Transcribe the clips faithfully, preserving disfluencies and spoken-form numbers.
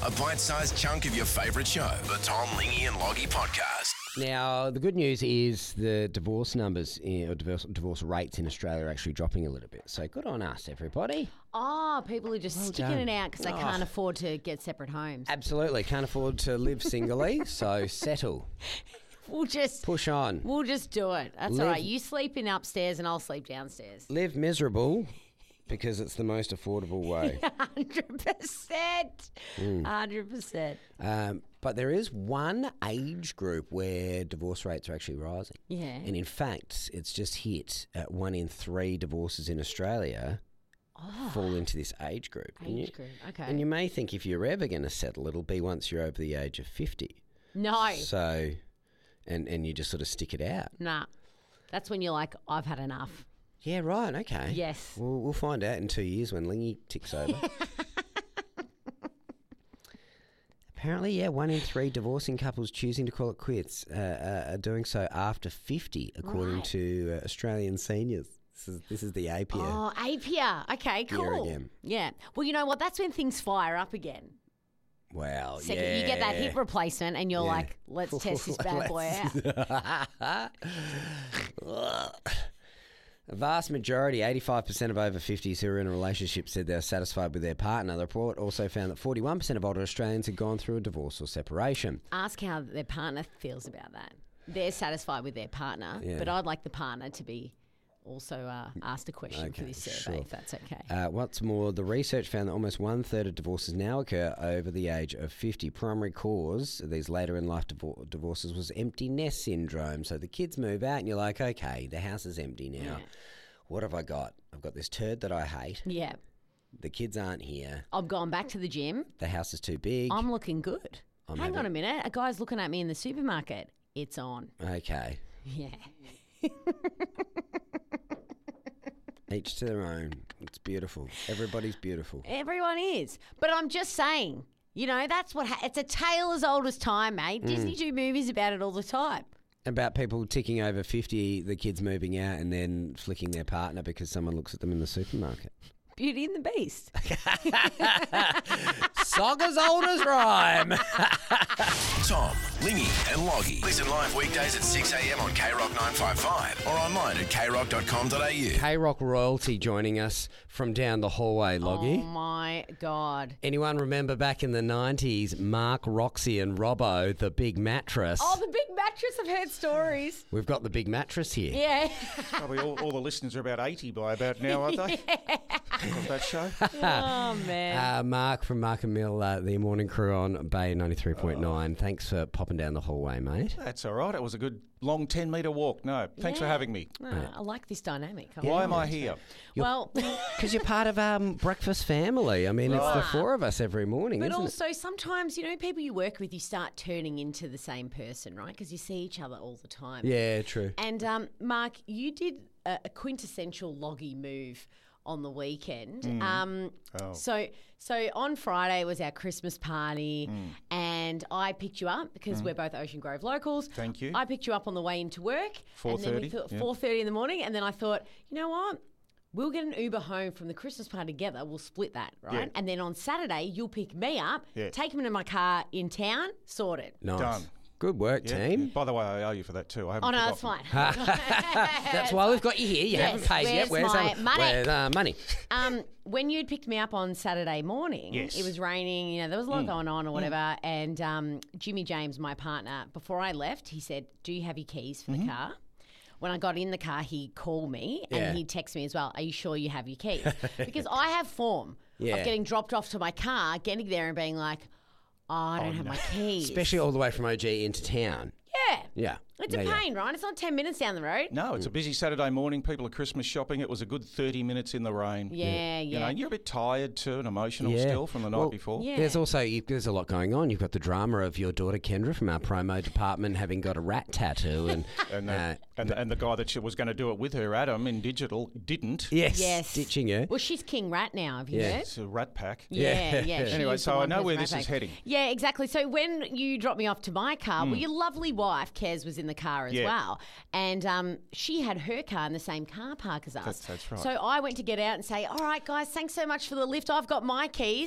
a bite-sized chunk of your favourite show, the Tom, Lingy and Loggy podcast. Now, the good news is the divorce numbers in, or divorce, divorce rates in Australia are actually dropping a little bit. So good on us, everybody. Oh, people are just Well sticking done. it out because they Oh. can't afford to get separate homes. Absolutely. Can't afford to live singly, so settle. We'll just Push on. we'll just do it. That's Live- all right. You sleep in upstairs and I'll sleep downstairs. Live miserable because it's the most affordable way. Hundred percent. Mm. Hundred percent. Um, but there is one age group where divorce rates are actually rising. Yeah. And in fact, it's just hit at one in three divorces in Australia fall into this age group. And Age you- group. Okay. And you may think if you're ever going to settle, it'll be once you're over the age of fifty. no. So, and, and you just sort of stick it out. Nah. That's when you're like, I've had enough. Yeah, right, okay. Yes. We'll, we'll find out in two years when Lingy ticks over. Apparently, yeah, one in three divorcing couples choosing to call it quits uh, uh, are doing so after fifty, according Right. to uh, Australian seniors. This is, this is the A P A. Oh, Apia. Okay, cool. again. Yeah. Well, you know what? That's when things fire up again. Wow, Second, yeah. you get that hip replacement, and you're Yeah. like, let's test this bad boy out. A vast majority, eighty-five percent of over fifties who are in a relationship said they were satisfied with their partner. The report also found that forty-one percent of older Australians had gone through a divorce or separation. Ask how their partner feels about that. They're satisfied with their partner, Yeah. but I'd like the partner to be also uh, asked a question for Okay, this survey, sure. if that's okay. Uh, what's more, the research found that almost one-third of divorces now occur over the age of fifty. Primary cause of these later-in-life divor- divorces was empty nest syndrome. So the kids move out and you're like, okay, the house is empty now. Yeah. What have I got? I've got this turd that I hate. Yeah. The kids aren't here. I've gone back to the gym. The house is too big. I'm looking good. I'm Hang on having- a minute. A guy's looking at me in the supermarket. It's on. Okay. Yeah. Each to their own. It's beautiful. Everybody's beautiful. Everyone is. But I'm just saying, you know, that's what, ha- it's a tale as old as time, mate. Mm. Disney do movies about it all the time. About people ticking over fifty, the kids moving out and then flicking their partner because someone looks at them in the supermarket. Beauty and the Beast. Song as old as rhyme. Tom, Lingy and Loggy. Listen live weekdays at six a.m. on K Rock nine fifty-five or online at k rock dot com dot a u. K-Rock royalty joining us from down the hallway, Loggy. Oh, my God. Anyone remember back in the nineties, Mark, Roxy and Robbo, the big mattress? Oh, the big mattress. I've heard stories. We've got the big mattress here. Yeah. Probably all, all the listeners are about eighty by about now, aren't they? Of that show. Oh, man. Uh, Mark from Mark and Mill, uh, the morning crew on Bay ninety-three point nine. Thanks for popping down the hallway, mate. That's all right. It was a good long ten metre walk. No, thanks for Yeah. having me. No, I like this dynamic. I Why like am I it. here? Well, Because you're part of um, Breakfast Family. I mean, it's the Right. four of us every morning, but isn't it? also sometimes, you know, people you work with, you start turning into the same person, right? Because you see each other all the time. Yeah, true. And um, Mark, you did a, a quintessential Loggy move on the weekend. Um, Oh. So, so on Friday was our Christmas party, and I picked you up because we're both Ocean Grove locals. Thank you. I picked you up on the way into work. And then we 4:30, thought yeah. four thirty in the morning, and then I thought, you know what? We'll get an Uber home from the Christmas party together. We'll split that, right? Yeah. And then on Saturday, you'll pick me up, Yeah. take me to my car in town, sorted. Nice. Done. Good work, Yeah. team. By the way, I owe you for that too. I haven't Oh, no, that's forgotten. fine. That's why we've got you here. You Yes, haven't paid yet. where's my um, money? Where's uh, money? Um, when you'd picked me up on Saturday morning, Yes. it was raining, you know, there was a lot going on or whatever. And um, Jimmy James, my partner, before I left, he said, do you have your keys for the car? When I got in the car, he called me Yeah. and he'd text me as well, are you sure you have your keys? Because I have form Yeah. of getting dropped off to my car, getting there and being like, oh, I don't have my keys. Especially all the way from O G into town. Yeah. Yeah. It's Yeah, a yeah. pain, right? It's not ten minutes down the road. No, it's a busy Saturday morning. People are Christmas shopping. It was a good thirty minutes in the rain. Yeah, You yeah. know, and you're a bit tired too and emotional Yeah. still from the night Well, before. Yeah. There's also you, there's a lot going on. You've got the drama of your daughter Kendra from our promo department having got a rat tattoo, and And, uh, uh, and, and the guy that she was going to do it with her, Adam, in digital, didn't. yes, Yes. ditching her. Well, she's King Rat now, have you Yeah. heard? It's a rat pack. Yeah, yeah. she Anyway, is the so I one know person where I this is take. heading. Yeah, exactly. So when you dropped me off to my car, well, your lovely wife, Kez, was in the car as Yeah. well. And um, she had her car in the same car park as us. That's- that's right. So I went to get out and say, all right, guys, thanks so much for the lift. I've got my keys.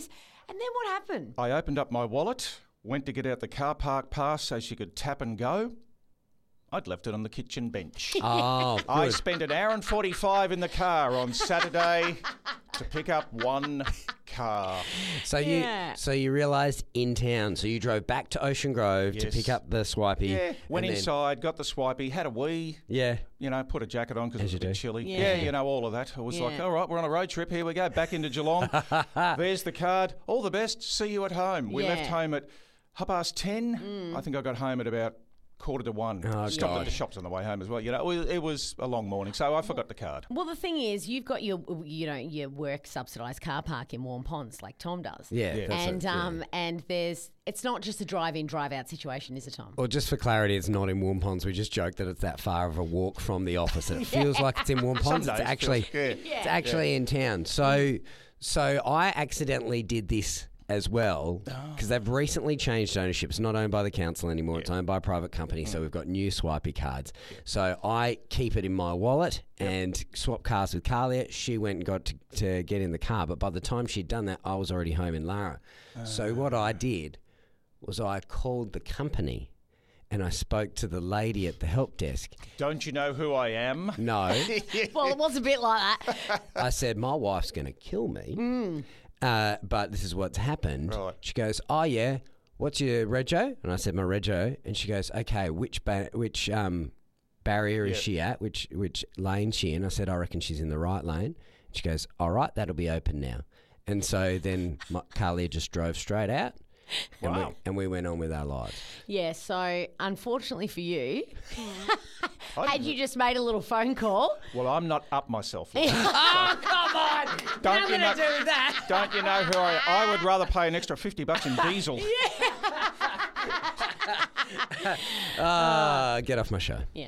And then what happened? I opened up my wallet, went to get out the car park pass so she could tap and go. I'd left it on the kitchen bench. Oh, I good. spent an hour and forty-five in the car on Saturday to pick up one car. So Yeah. you so you realised in town. So you drove back to Ocean Grove to Yes. pick up the swipey. Yeah, went and then- inside, got the swipey, had a wee, Yeah. you know, put a jacket on because it As was a you bit do. chilly. Yeah. Yeah. you know, all of that. I was like, Yeah. all right, we're on a road trip. Here we go, back into Geelong. There's the card. All the best. See you at home. We left Yeah. home at half past ten. I think I got home at about quarter to one. Oh, Stopped at God. the shops on the way home as well. You know, it was, it was a long morning, so I forgot the card. Well, the thing is, you've got your, you know, your work subsidised car park in Warm Ponds, like Tom does. Yeah. Yeah. that's And it, yeah. um, and there's, it's not just a drive-in, drive-out situation, is it, Tom? Well, just for clarity, it's not in Warm Ponds. We just joke that it's that far of a walk from the office. And it feels like it's in Warm Ponds. Some It's days actually feels- yeah. it's actually in town. So so I accidentally did this as well because they've recently changed ownership. It's not owned by the council anymore. It's owned by a private company. So we've got new swipey cards. So I keep it in my wallet and swap cars with Carlia. She went and got to, to get in the car. But by the time she'd done that, I was already home in Lara. So what I did was I called the company and I spoke to the lady at the help desk. Don't you know who I am? No. Well, it was a bit like that. I said, my wife's going to kill me, uh, but this is what's happened. Right. She goes, oh, yeah, what's your rego? And I said, my rego. And she goes, okay, which ba- which um, barrier is Yep. she at? Which which lane she in? I said, I reckon she's in the right lane. She goes, all right, that'll be open now. And so then my, Carlia just drove straight out. And, Wow. we, and we went on with our lives. Yeah, so unfortunately for you, I had didn't- you just made a little phone call. Well, I'm not up myself. like that. Oh, come on. Don't I'm you going to know- do that. Don't you know who I am? I would rather pay an extra fifty bucks in diesel. Ah, get off my show. Yeah.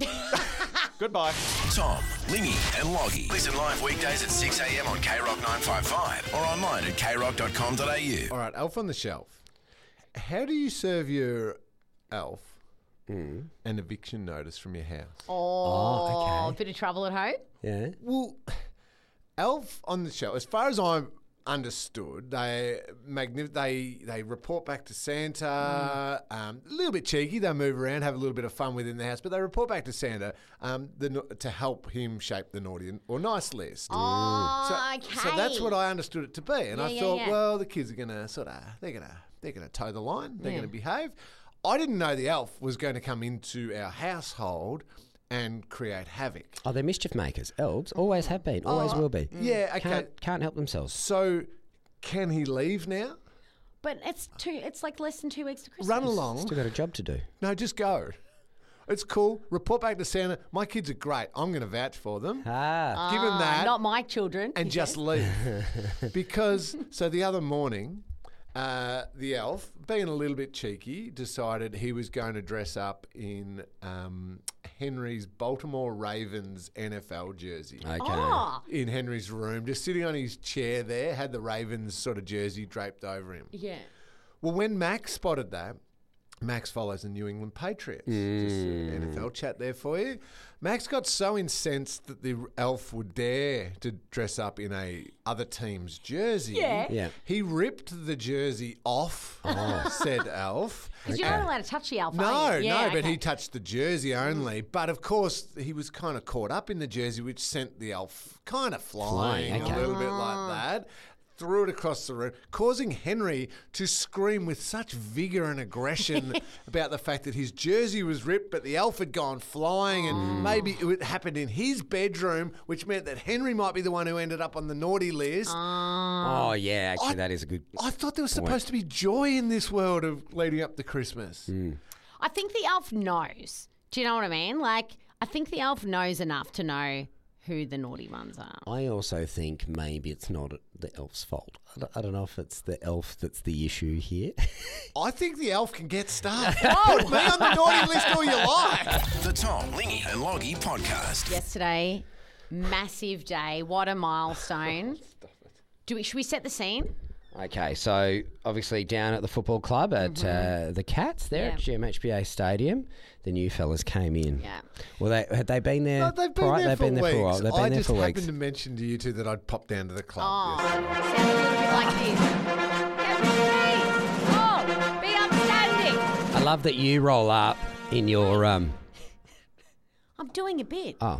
Goodbye. Tom, Lingy, and Loggy. Listen live weekdays at six a.m. on K Rock nine five five or online at k rock dot com dot a u. All right, Elf on the Shelf. How do you serve your elf Hmm. an eviction notice from your house? Oh, okay. a bit of trouble at home. Yeah. Well, Elf on the Shelf, as far as I'm understood, they magni- they they report back to Santa. Um, a little bit cheeky, they move around, have a little bit of fun within the house, but they report back to Santa um, the, no- to help him shape the naughty or nice list. Oh, So, okay. so that's what I understood it to be, and Yeah, I yeah, thought, yeah. well, the kids are gonna sort of they're gonna they're gonna toe the line, they're Yeah. gonna behave. I didn't know the elf was going to come into our household and create havoc. Oh, they're mischief makers. Elves always have been, always will be. Yeah, okay. Can't, can't help themselves. So, can he leave now? But it's two. It's like less than two weeks to Christmas. Run along. Still got a job to do. No, just go. It's cool. Report back to Santa. My kids are great. I'm going to vouch for them. Ah. Give him Ah, that. Not my children. and he just says. leave. Because, so the other morning, uh, the elf, being a little bit cheeky, decided he was going to dress up in um, Henry's Baltimore Ravens N F L jersey. Okay. Oh, In Henry's room, just sitting on his chair there, had the Ravens sort of jersey draped over him. yeah. Well, when Max spotted that, Max follows the New England Patriots. Just an N F L chat there for you. Max got so incensed that the elf would dare to dress up in a other team's jersey. Yeah. Yeah. He ripped the jersey off, said elf. Because you're not allowed to touch the alpha. No, are you? no, Yeah, but okay. he touched the jersey only. But of course, he was kind of caught up in the jersey, which sent the elf kind of flying, Flying, okay. a little bit like that. Threw it across the room, causing Henry to scream with such vigour and aggression about the fact that his jersey was ripped, but the elf had gone flying, and maybe it happened in his bedroom, which meant that Henry might be the one who ended up on the naughty list. Oh, yeah, actually, I- that is a good... I thought there was supposed to be joy in this world of leading up to Christmas. I think the elf knows. Do you know what I mean? Like, I think the elf knows enough to know who the naughty ones are. I also think maybe it's not the elf's fault. I don't, I don't know if it's the elf that's the issue here. I think the elf can get stuff. Put me on the naughty list all you like. The Tom, Lingy, and Loggy podcast. Yesterday, massive day. What a milestone. Do we? Should we set the scene? Okay, so obviously down at the football club at uh, the Cats there at Yeah. G M H B A Stadium, the new fellas came in. Yeah. Well, they had they been there? No, they've been prior- there they've for been there weeks. for a while. They've been I there just for happened weeks. to mention to you two that I'd pop down to the club. Oh, yesterday. sounds a little bit like this. love that you roll up in your um. I'm doing a bit. Oh,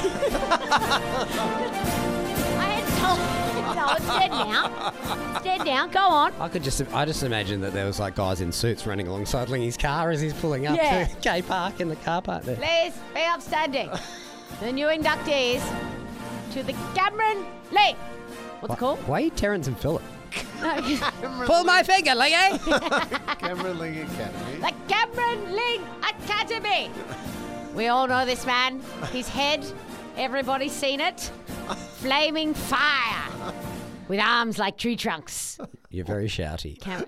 I had told. No, it's dead now. It's dead now. Go on. I could just I just imagine that there was like guys in suits running alongside Lingy's car as he's pulling up Yeah. to K Park in the car park there. Please be upstanding. The new inductees to the Cameron League. What's it called? Why are you Terrence and Phillip? No, Pull my finger, Lingy. Cameron Ling Academy. the Cameron League Academy. We all know this man. His head, everybody's seen it. Flaming fire with arms like tree trunks. You're very shouty. Cam-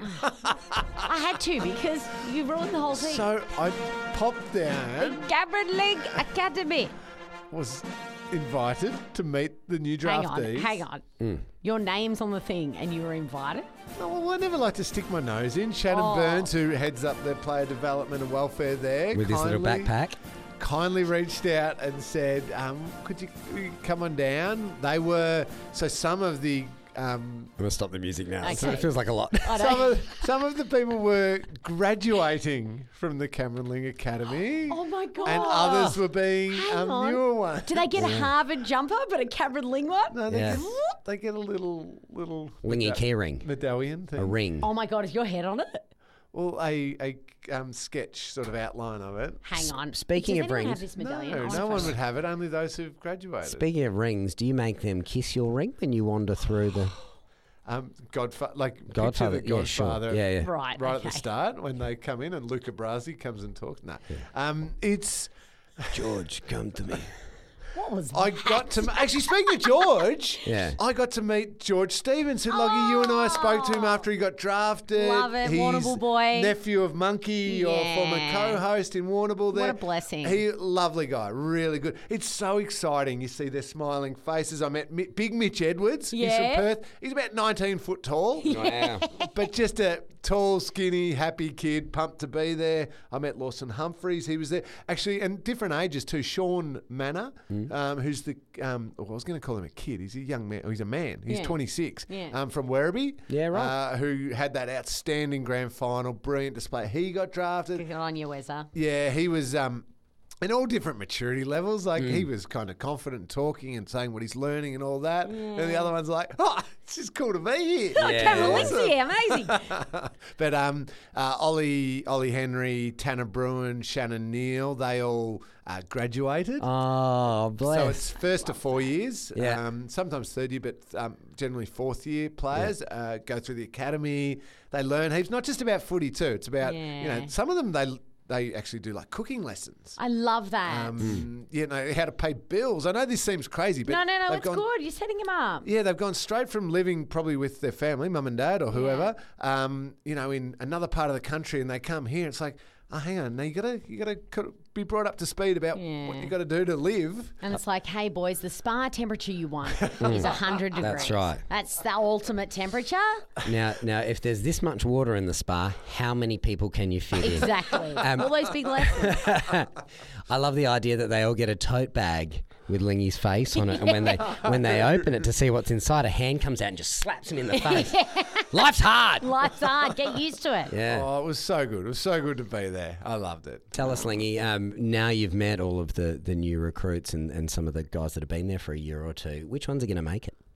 I had to because you ruined the whole thing. So I popped down, Cameron League Academy. was invited to meet the new Hang on, draftees. hang on. Your name's on the thing and you were invited? Oh, well, I never like to stick my nose in. Shannon Oh. Burns, who heads up the player development and welfare there, With his little kindly- backpack. kindly reached out and said, um, could you, could you come on down? They were, so some of the, um, I'm going to stop the music now. Okay. It feels like a lot. I some know. of, some of the people were graduating from the Cameron Ling Academy. Oh my God. And others were being Hang um, on. newer ones. Do they get a Harvard jumper but a Cameron Ling one? No, they, Yeah. get, they get a little, little Lingy meda- key ring. medallion thing. A ring. Oh my God, is your head on it? Well, a, a um, sketch sort of outline of it. Hang on. speaking Does of anyone rings- have this No, medallion? I no wanna one find- would have it, only those who've graduated. Speaking of rings, do you make them kiss your ring when you wander through the... Um, Godfather, like picture Godfather, the yeah, sure. Godfather, Yeah, yeah. Right, right at the okay. start when they come in and Luca Brasi comes and talks. No, um, it's George, come to me. What was I that? got to actually speaking of George. Yeah. I got to meet George Stevens, who Loggy, you and I spoke to him after he got drafted. Love it, He's Warrnambool boy. nephew of Monkey, your former Yeah. co-host in Warrnambool. There, a blessing. He lovely guy, really good. It's so exciting. You see their smiling faces. I met Mi- Big Mitch Edwards. He's Yeah. from Perth. He's about nineteen foot tall. Wow. But just a tall, skinny, happy kid, pumped to be there. I met Lawson Humphreys. He was there. Actually, and different ages too. Sean Manor, um, who's the, um, well, I was going to call him a kid. He's a young man. Oh, he's a man. He's Yeah. twenty-six. Yeah. Um, from Werribee. Yeah, right. Uh, who had that outstanding grand final, brilliant display. He got drafted. Good on you, Wezza. Yeah, he was um, in all different maturity levels. Like he was kind of confident and talking and saying what he's learning and all that. And the other one's like, oh, it's just cool to be here. Yeah. Cameron Ling's here, amazing. But um, uh, Ollie, Ollie Henry, Tanner Bruin, Shannon Neal, they all uh, graduated. Oh, bless. So it's first to four years, Yeah. um, sometimes third year, but um, generally fourth year players uh, go through the academy. They learn heaps, not just about footy too. It's about, you know, Yeah. some of them they they actually do like cooking lessons. I love that. Um, You know, how to pay bills. I know this seems crazy, but no, no, no, they've it's gone, good. You're setting him up. Yeah, they've gone straight from living probably with their family, mum and dad or whoever, um, you know, in another part of the country, and they come here. It's like, oh, hang on, now you gotta you gotta co- be brought up to speed about what Yeah. you got to do to live. And it's like, hey, boys, the spa temperature you want is one hundred degrees. That's right. That's the ultimate temperature. Now, now, if there's this much water in the spa, how many people can you fit in? Exactly. Um, All those big lessons. I love the idea that they all get a tote bag with Lingy's face on it, and when they when they open it to see what's inside, a hand comes out and just slaps him in the face. Life's hard. Life's hard. Get used to it. Yeah. Oh, it was so good. It was so good to be there. I loved it. Tell us, Lingy, um, now you've met all of the, the new recruits and, and some of the guys that have been there for a year or two. Which ones are going to make it?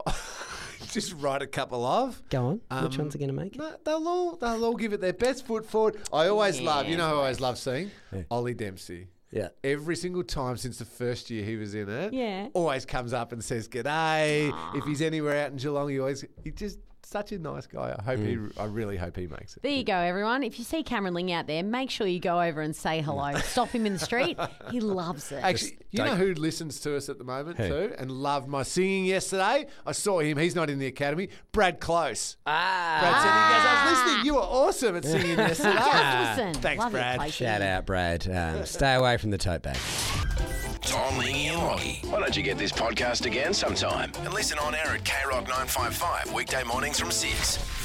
Just write a couple of. Go on. Which Um, ones are going to make it? No, they'll all they'll all give it their best foot forward. I always love, you know, who I always love seeing Ollie Dempsey. Yeah. Every single time since the first year he was in it, Yeah. always comes up and says g'day. If he's anywhere out in Geelong, he always he just such a nice guy. I hope he I really hope he makes it. There you go, everyone. If you see Cameron Ling out there, make sure you go over and say hello. Stop him in the street. He loves it. Actually, you know who listens to us at the moment too and loved my singing yesterday? I saw him. He's not in the academy. Brad Close. Ah. Brad said he goes, I was listening. You were awesome at singing yesterday. Just listen. Thanks, Love it, Brad. Clayton. Shout out, Brad. Um, stay away from the tote bag. Tom, Lingy and Loggy. Why don't you get this podcast again sometime and listen on air at K Rock nine five five weekday mornings from six.